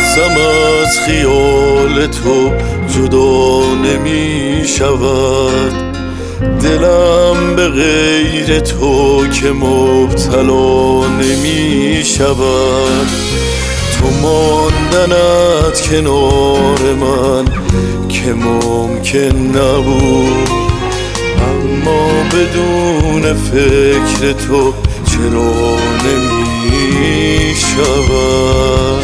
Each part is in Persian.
نفسم از خیال تو جدا نمی شود، دلم به غیر تو که مبتلا نمی شود. تو ماندنت کنار من که ممکن نبود، اما بدون فکر تو چرا نمی شود.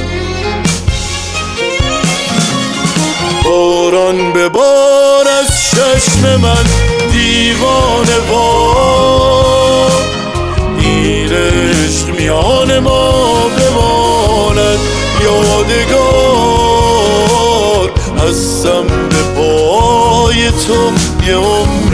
باران به بار از چشم من دیوانه وار، این عشق میان ما بماند یادگار. هستم به پای تو یه عمر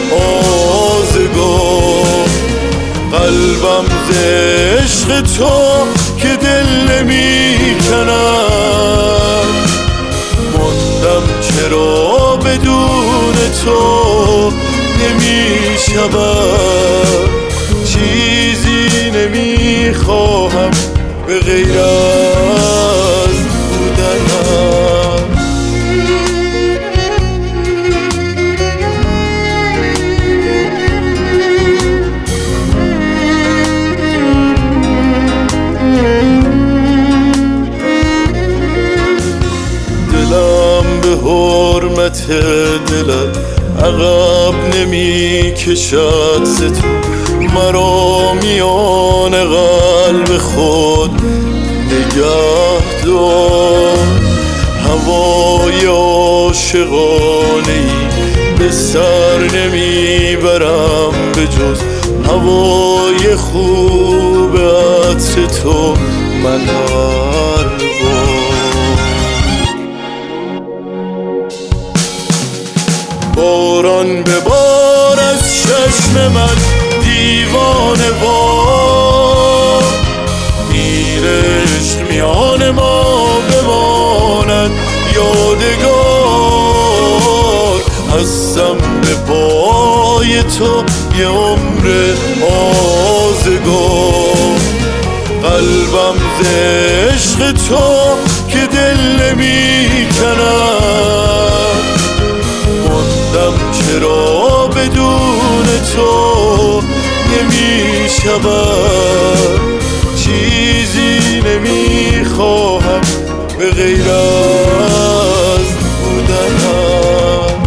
آزگار، قلبم ز عشق تو که دل نمی کند. ماندم چرا بدون تو نمی شود. چیزی نمی خواهم به غیر از بودنم. به حرمت دلت عقب نمی کشد ز تو، مرا میان قلب خود نگه دار. هوای عاشقانه ای به سر نمی برم به جز هوای خوب عطر تو من هر بار. باران به بار از چشم من دیوانه وار، این عشق میان ما بماند یادگار. هستم به پای تو یه عمر آزگار، قلبم ز عشق تو که دل نمی کند. چرا بدون تو نمی شود. چیزی نمی خواهم به غیر از بودنم.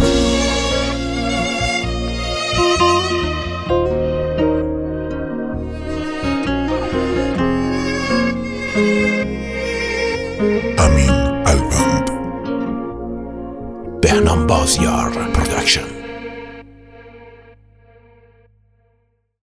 امین الوند، بهنام بازیار پروداکشن.